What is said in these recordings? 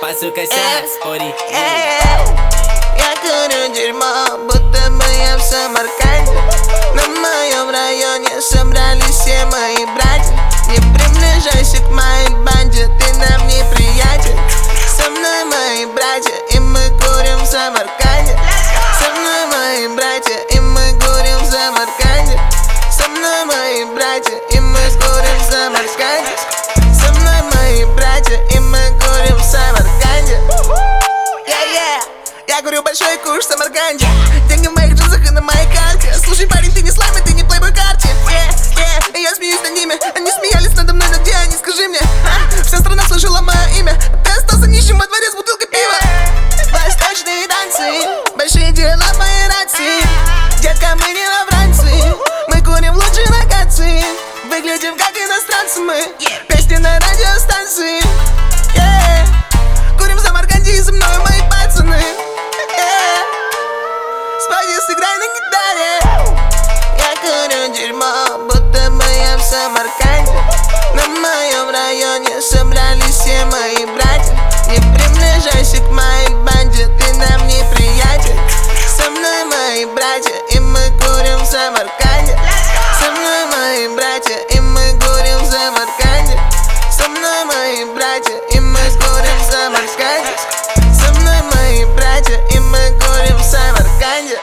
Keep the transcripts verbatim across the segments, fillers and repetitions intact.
Пасу косяк, спори. Я курю дерьмо, будто бы я в Самарканде. На моем районе собрались все мои братья. Не приближайся к моей банде, ты нам не приятель. Со мной мои братья, и мы курим в Самарканде. Со мной мои братья, и мы курим в Самарканде. Со мной мои братья, и мы курим в Самарканде. Со мной мои братья, и мы курим в Самарканде. Yeah-yeah. Я курю большой куш в Самарканде. Деньги в моих джинсах и на моей карте. Слушай, парень, ты не слайм, и ты не плейбой карте. Yeah, yeah. Я смеюсь над ними, они смеялись надо мной, но где они, скажи мне, а? Вся страна слышала мое имя. Ты остался нищим во дворе с бутылкой пива. Восточные танцы, большие дела в моей рации. Детка, мы не во Франции, мы курим в лучшей локации. Выглядим как иностранцы мы, песни на радиостанции. Yeah. Курим в Самарканде, и за мной мои пацаны. Yeah. Спади, сыграй на гитаре. Я курю дерьмо, будто бы я в Самарканде. На моем районе собрались все мои братья. Не приближайся к моей банде, ты нам не приятель. Со мной мои братья, и мы курим в Самарканде. Со мной мои братья, и мы курим в Самарканде. Со мной мои братья, и мы курим в Самарканде. Со мной мои братья, и мы курим в Самарканде.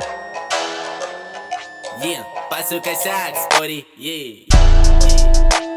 Yeah, пасу косяк, спори. Yeah.